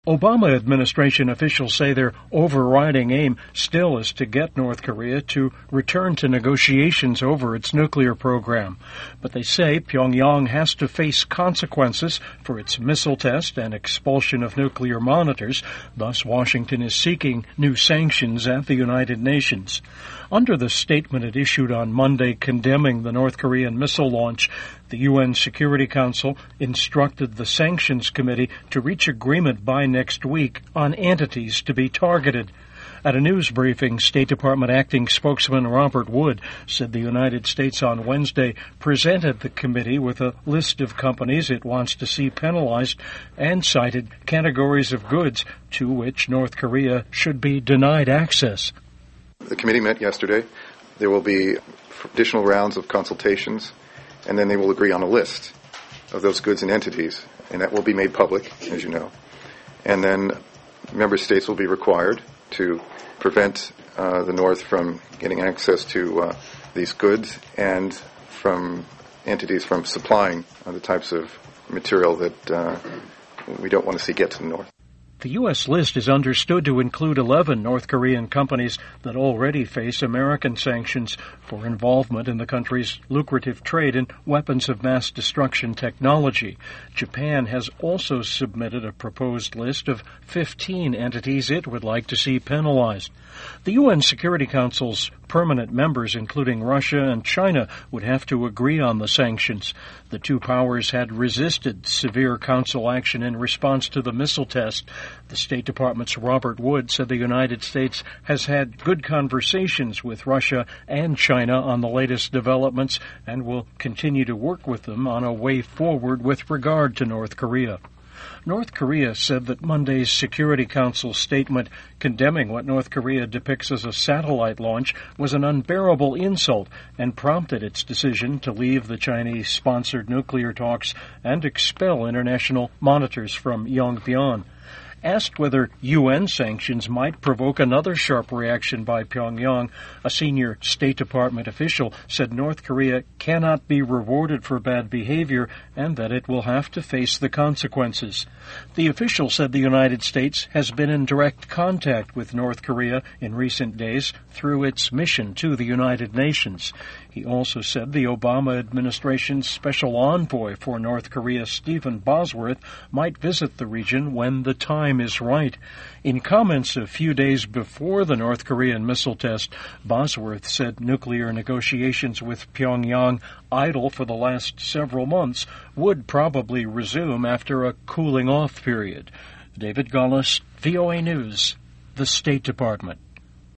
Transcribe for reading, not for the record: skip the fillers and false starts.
Obama administration officials say their overriding aim still is to get North Korea to return to negotiations over its nuclear program. But they say Pyongyang has to face consequences for its missile test and expulsion of nuclear monitors. Thus, Washington is seeking new sanctions at the United Nations. Under the statement it issued on Monday condemning the North Korean missile launch, the UN Security Council instructed the Sanctions Committee to reach agreement by next week on entities to be targeted. At a news briefing, State Department acting spokesman Robert Wood said the United States on Wednesday presented the committee with a list of companies it wants to see penalized and cited categories of goods to which North Korea should be denied access. The committee met yesterday. There will be additional rounds of consultations, and then they will agree on a list of those goods and entities, and that will be made public, as you know. And then member states will be required to prevent the North from getting access to these goods and from entities from supplying the types of material that we don't want to see get to the North. The U.S. list is understood to include 11 North Korean companies that already face American sanctions for involvement in the country's lucrative trade in weapons of mass destruction technology. Japan has also submitted a proposed list of 15 entities it would like to see penalized. The UN Security Council's permanent members, including Russia and China, would have to agree on the sanctions. The two powers had resisted severe council action in response to the missile test. The State Department's Robert Wood said the United States has had good conversations with Russia and China on the latest developments and will continue to work with them on a way forward with regard to North Korea. North Korea said that Monday's Security Council statement condemning what North Korea depicts as a satellite launch was an unbearable insult and prompted its decision to leave the Chinese-sponsored nuclear talks and expel international monitors from Yongbyon. Asked whether UN sanctions might provoke another sharp reaction by Pyongyang, a senior State Department official said North Korea cannot be rewarded for bad behavior and that it will have to face the consequences. The official said the United States has been in direct contact with North Korea in recent days through its mission to the United Nations. He also said the Obama administration's special envoy for North Korea, Stephen Bosworth, might visit the region when the time is right. In comments a few days before the North Korean missile test, Bosworth said nuclear negotiations with Pyongyang, idle for the last several months, would probably resume after a cooling-off period. David Gullis, VOA News, the State Department.